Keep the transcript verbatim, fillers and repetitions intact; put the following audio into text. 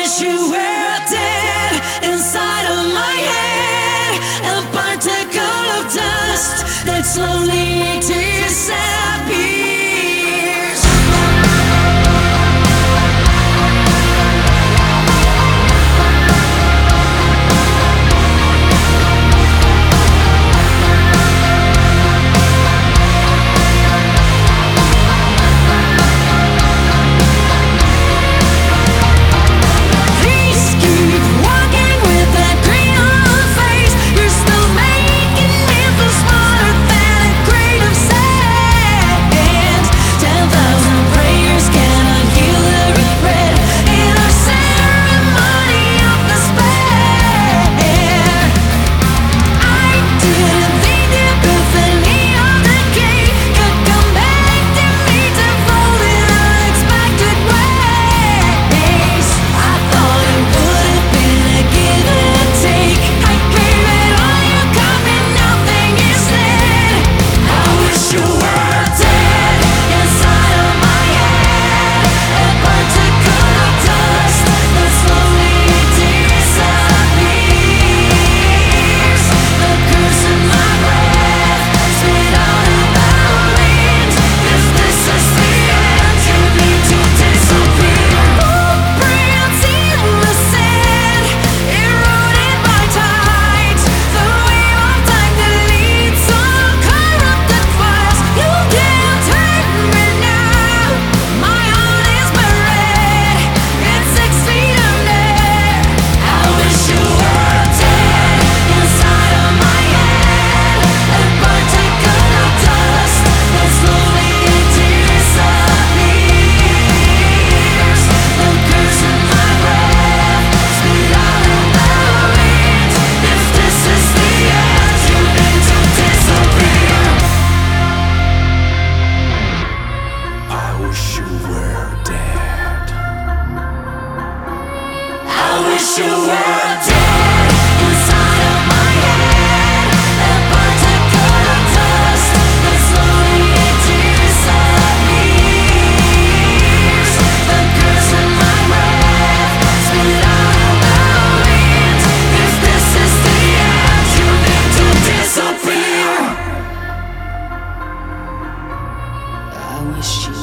wish you were dead inside of my head, a particle of dust that slowly disappears. Wish you were dead inside of my head, a particle of dust that slowly disappears. The curse in my breath, spit out of the wind. If this is the end, you need to disappear. I wish you